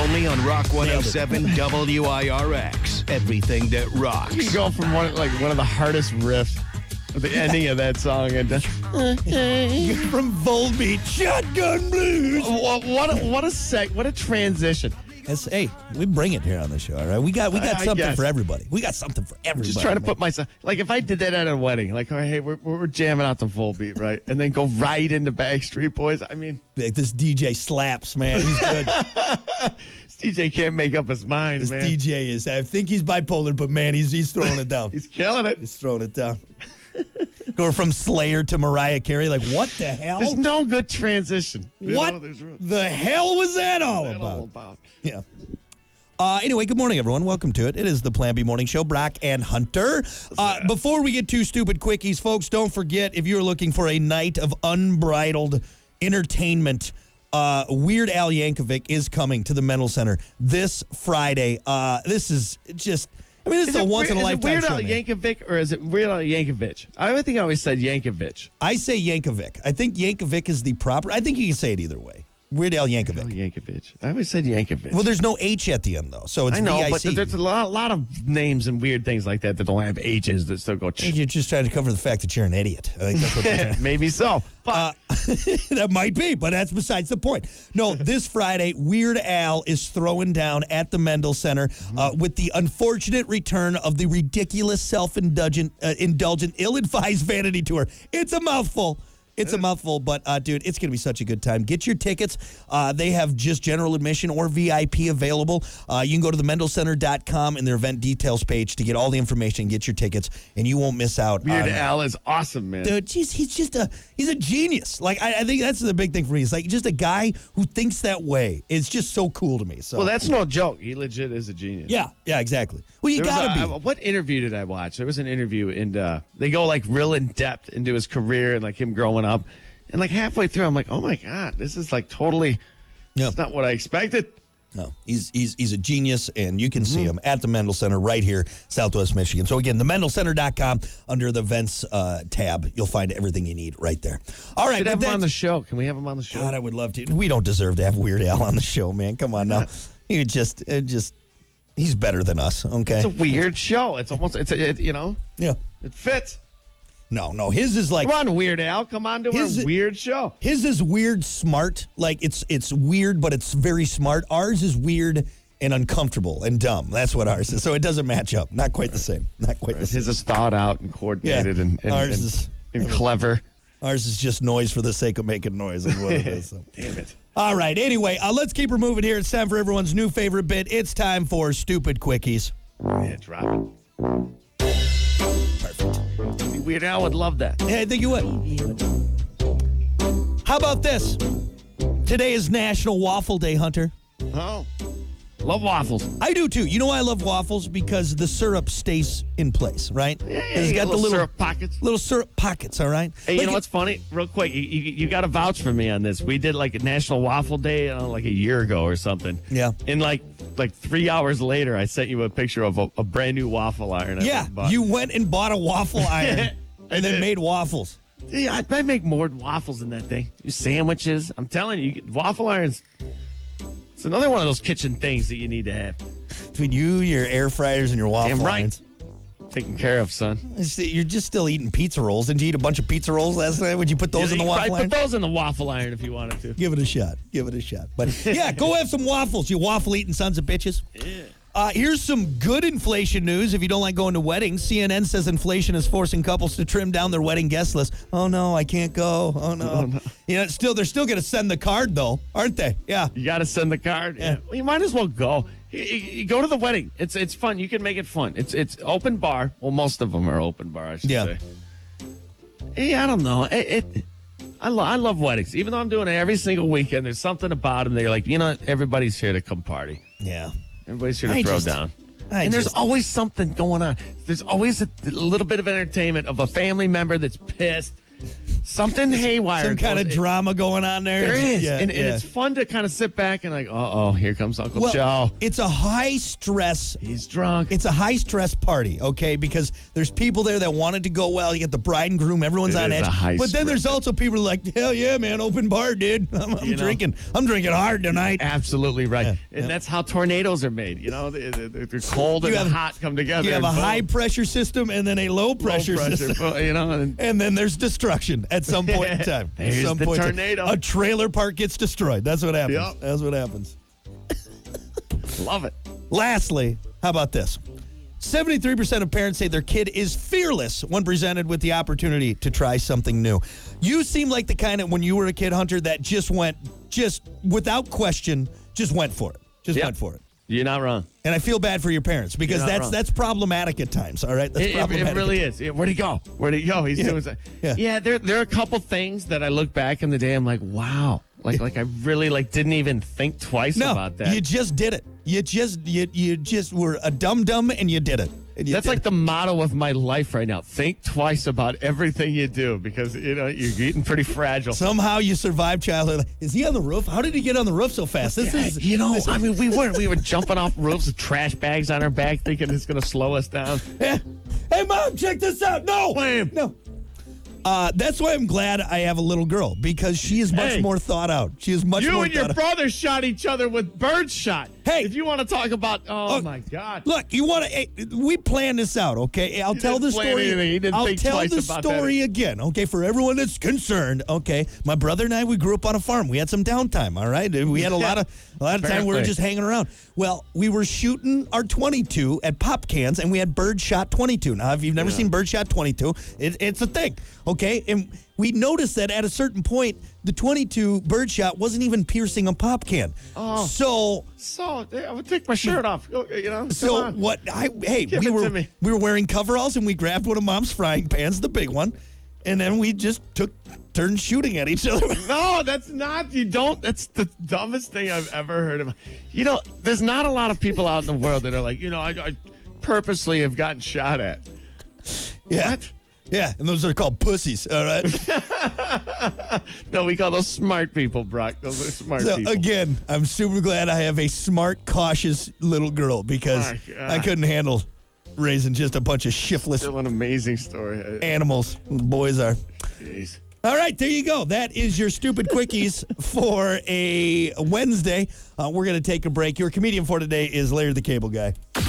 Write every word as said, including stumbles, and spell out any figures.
Only on Rock one oh seven W I R X. Everything that rocks. You go from one like one of the hardest riffs at the ending of that song and just, From Volbeat, Shotgun Blues. what, what, a, what a sec, what a transition. That's, hey, we bring it here on the show, all right? We got we got I- I something guess. for everybody. We got something for everybody. Just trying to man. put myself, like if I did that at a wedding, like, all right, hey, we're, we're jamming out the full beat, right? And then go right into Backstreet Boys. I mean, Like, this D J slaps, man. He's good. this D J can't make up his mind, This man. D J is. I think he's bipolar, but man, he's he's throwing it down. He's killing it. He's throwing it down. Going from Slayer to Mariah Carey, like what the hell? There's no good transition. You what know, there's real- the hell was that all What's that all about? about? Yeah. Uh, anyway, good morning, everyone. Welcome to it. It is the Plan B Morning Show, Brock and Hunter. Uh, before we get to stupid quickies, folks, don't forget, if you're looking for a night of unbridled entertainment, uh, Weird Al Yankovic is coming to the Mental Center this Friday. Uh, this is just, I mean, this is, a it weird- once-in-a-lifetime Is it show, Weird Al man. Yankovic or is it Weird Al Yankovic? I would think I always said Yankovic. I say Yankovic. I think Yankovic is the proper, I think you can say it either way. Weird Al Oh, Yankovic. Yankovic. I always said Yankovic. Well, there's no H at the end, though, so it's I know, V I but C. there's a lot, lot of names and weird things like that that don't have H's that still go. You're just trying to cover the fact that you're an idiot. I think that's what you're trying. Maybe so. But Uh, that might be, but that's besides the point. No, this Friday, Weird Al is throwing down at the Mendel Center uh, with the unfortunate return of the ridiculous, self-indulgent, uh, indulgent, ill-advised vanity tour. It's a mouthful. It's a mouthful, but, uh, dude, it's going to be such a good time. Get your tickets. Uh, they have just general admission or V I P available. Uh, you can go to the mendel center dot com and their event details page to get all the information and get your tickets, and you won't miss out. Weird on, Al is awesome, man. Dude, he's, he's just a he's a genius. Like I, I think that's the big thing for me. It's like just a guy who thinks that way. It's just so cool to me. So Well, that's no joke. He legit is a genius. yeah, yeah, exactly. Well, you There was gotta a- be. I- what interview did I watch? There was an interview, and uh, they go like real in depth into his career and like him growing up. And like halfway through, I'm like, oh my God, this is like totally, Yeah. it's not what I expected. No, he's he's he's a genius, and you can see Mm-hmm. him at the Mendel Center right here, Southwest Michigan. So again, the mendel center dot com under the events uh, tab, you'll find everything you need right there. All right, Should but have him on that's- the show. Can we have him on the show? God, I would love to. We don't deserve to have Weird Al on the show, man. Come on now, you just it just he's better than us. Okay, It's a weird show. It's almost, it's a, it, you know, yeah. it fits. No, no, his is like Come on, Weird Al. Come on to His- our weird show. his is weird, smart. Like it's it's weird, but it's very smart. Ours is weird and uncomfortable and dumb. That's what ours is. So it doesn't match up. Not quite the same. Not quite the same. His is thought out and coordinated Yeah. and, and, Ours and, is- and clever. Ours is just noise for the sake of making noise. Is what it is. So. Damn it. All right. Anyway, uh, let's keep her moving here. It's time for everyone's new favorite bit. It's time for Stupid Quickies. Yeah, drop it. Perfect. Weird Al would love that. Yeah, I think you would. How about this? Today is National Waffle Day, Hunter. Oh, love waffles. I do too. You know why I love waffles? Because the syrup stays in place, right? Yeah, It's you got got the little syrup pockets. little syrup pockets, all right? Hey, you Like know it- what's funny? Real quick, you, you, you got to vouch for me on this. We did like a National Waffle Day uh, like a year ago or something. Yeah. And like like three hours later, I sent you a picture of a, a brand new waffle iron. I Yeah, bought. you went and bought a waffle iron and then did. made waffles. Yeah, I, I make more waffles in that thing. You sandwiches. I'm telling you, you get- waffle irons. It's another one of those kitchen things that you need to have. Between you, your air fryers, and your waffle Damn right. irons. Taken care of, son. It's- You're just still eating pizza rolls. Didn't you eat a bunch of pizza rolls last night? Would you put those in the You waffle probably iron? put those in the waffle iron if you wanted to. Give it a shot. Give it a shot. But yeah, go have some waffles, you waffle eating sons of bitches. Yeah. Uh, here's some good inflation news. If you don't like going to weddings, C N N says inflation is forcing couples to trim down their wedding guest list. Oh no, I can't go. Oh no. You know, still they're still going to send the card though, aren't they? Yeah. You got to send the card. Yeah. Well, you might as well go. You, you- you go to the wedding. It's it's fun. You can make it fun. It's it's open bar. Well, most of them are open bar, I should Yeah. say. Hey, I don't know. It, it I, lo- I love weddings. Even though I'm doing it every single weekend, there's something about them. They're like, you know, everybody's here to come party. Yeah. Everybody's here to I throw just- down. I and there's just- always something going on. There's always a, a little bit of entertainment of a family member that's pissed. something haywire. Some kind of goes- drama going on there. There is, Yeah, and, and yeah. it's fun to kind of sit back and like, uh oh, here comes Uncle well, Joe. it's a high stress. He's drunk. It's a high stress party, okay? Because there's people there that wanted to go well. You get the bride and groom, everyone's It on is edge. a high But then stress. there's also people who are like, hell yeah, man, open bar, dude. I'm, I'm You know? drinking. I'm drinking hard tonight. Absolutely right, Yeah, and yeah. that's how tornadoes are made. You know, the, the, the cold You and have- the hot come together. You have a and boom, high pressure system and then a low low pressure, system. boom, you know, and And then there's destruction at some point in time. At There's some the point in time. tornado. A trailer park gets destroyed. That's what happens. Yep. That's what happens. love it. Lastly, how about this? seventy-three percent of parents say their kid is fearless when presented with the opportunity to try something new. You seem like the kind of, when you were a kid, Hunter, that just went, just without question, just went for it. Just Yep. went for it. You're not wrong. And I feel bad for your parents because You're not that's wrong. that's problematic at times, all right? That's It, it, problematic. it really is. Yeah, where'd he go? Where'd he go? He's Yeah. doing something. Yeah. Yeah, there there are a couple things that I look back in the day. I'm like, wow, like like I really like didn't even think twice No, about that. you just did it. You just you you just were a dum dum and you did it. And you That's did like it. the motto of my life right now. Think twice about everything you do because you know you're getting pretty fragile. Somehow you survived childhood. Is he on the roof? How did he get on the roof so fast? This Yeah, is you know, this- I mean, we were we were jumping off roofs with trash bags on our back, thinking it's going to slow us down. Yeah. Hey, Mom, check this out. No. Wham. No. Uh, that's why I'm glad I have a little girl because she is much Hey. more thought out. She is much You more and your thought out. brother shot each other with bird shot. Hey. if you want to talk about, oh, Oh, my God. Look, you want to? Hey, we planned this out, okay? I'll You tell the didn't plan story. anything. You didn't I'll think tell twice the about that. story again, okay? For everyone that's concerned, okay? My brother and I, we grew up on a farm. We had some downtime, all right? We had a lot of a lot of time. We were Apparently. just hanging around. Well, we were shooting our twenty-two at pop cans, and we had birdshot twenty-two. Now, if you've never Yeah. seen birdshot twenty-two, it, it's a thing, okay? And we noticed that at a certain point, the twenty-two birdshot wasn't even piercing a pop can. Oh. So. So I would take my shirt off. You know. come So on. what? I hey, Give we it were to me. we were wearing coveralls and we grabbed one of Mom's frying pans, the big one, and then we just took turns shooting at each other. No, that's not. You don't. That's the dumbest thing I've ever heard of. You know, there's not a lot of people out in the world that are like, you know, I, I purposely have gotten shot at. Yeah, What? yeah, and those are called pussies. All right. No, we call those smart people, Brock. Those are smart So people. again, I'm super glad I have a smart, cautious little girl because My God. I couldn't handle raising just a bunch of shiftless Still an amazing story. animals. Boys are. Jeez. All right, there you go. That is your stupid quickies for a Wednesday. Uh, we're going to take a break. Your comedian for today is Larry the Cable Guy.